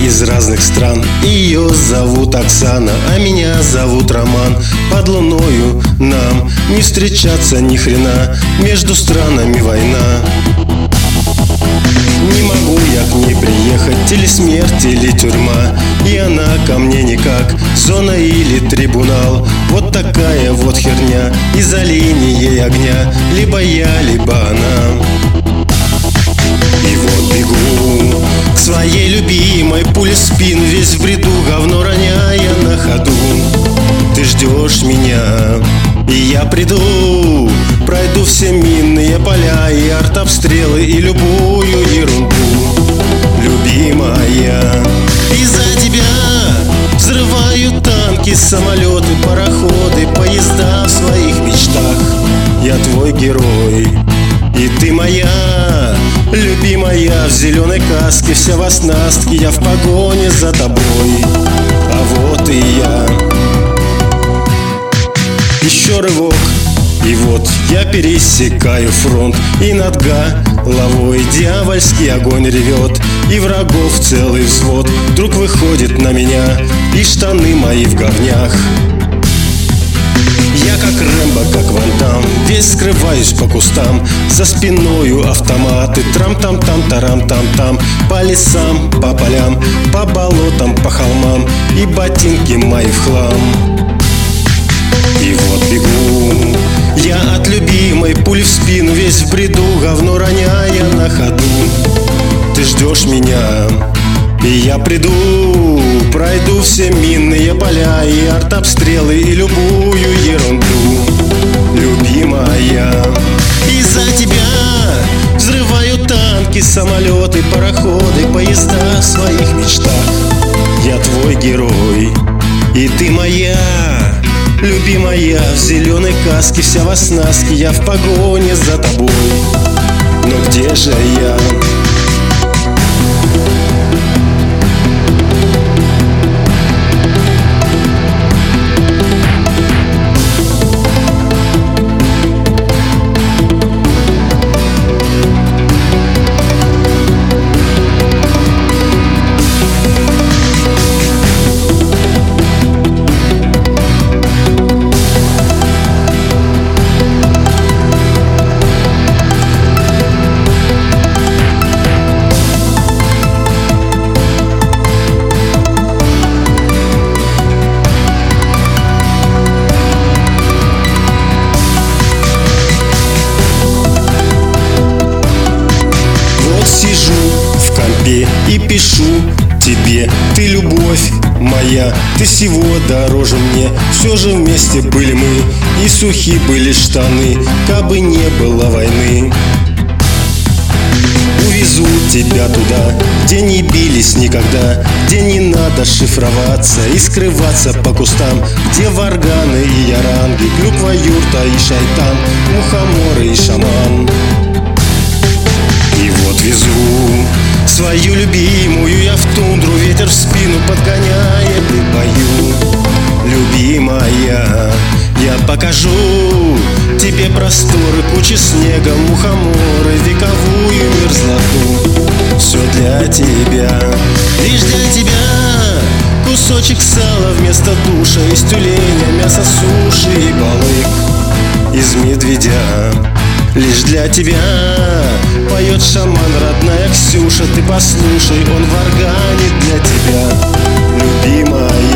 из разных стран. Ее зовут Оксана, а меня зовут Роман. Под луною нам не встречаться ни хрена, между странами война. Не могу я к ней приехать, или смерть, или тюрьма. И она ко мне никак, зона или трибунал. Вот такая вот херня, из-за линии огня. Либо я, либо она. И вот бегу к своей любимой, пуля в спину, весь в бреду, говно роняя на ходу. Ты ждешь меня, и я приду, пройду все минные поля и артобстрелы, и любую ерунду. Любимая, из-за тебя взрываю танки, самолеты, пароходы, поезда в своих мечтах. Я твой герой, и ты моя любимая. В зеленой каске, вся в оснастке, я в погоне за тобой. А вот и я. Еще рывок, и вот я пересекаю фронт. И над головой дьявольский огонь ревет, и врагов целый взвод вдруг выходит на меня, и штаны мои в говнях. Я как Рэмбо, как Ван Дам, весь скрываюсь по кустам. За спиною автоматы, трам-там-там, тарам-там-там. По лесам, по полям, по болотам, по холмам, и ботинки мои в хлам. И вот бегу я от любимой, пули в спину, весь в бреду, говно роняя на ходу. Ты ждешь меня, и я приду, пройду все минные поля и артобстрелы, и любую ерунду. Любимая, из-за тебя взрываю танки, самолеты, пароходы, поезда в своих мечтах. Я твой герой, и ты моя любимая. В зеленой каске, вся в оснастке, я в погоне за тобой. Но где же я? И пишу тебе, ты любовь моя, ты всего дороже мне. Все же вместе были мы, и сухи были штаны, кабы не было войны. Увезу тебя туда, где не бились никогда, где не надо шифроваться и скрываться по кустам, где варганы и яранги, клюква, юрта и шайтан, мухоморы и шаман. И вот везу свою любимую я в тундру, ветер в спину подгоняет и пою. Любимая, я покажу тебе просторы, кучи снега, мухоморы, вековую мерзлоту. Все для тебя, лишь для тебя. Кусочек сала вместо душа, из тюленя, мясо суши и балык из медведя. Лишь для тебя поет шаман, родная Ксюша. Ты послушай, он варганит для тебя, любимая.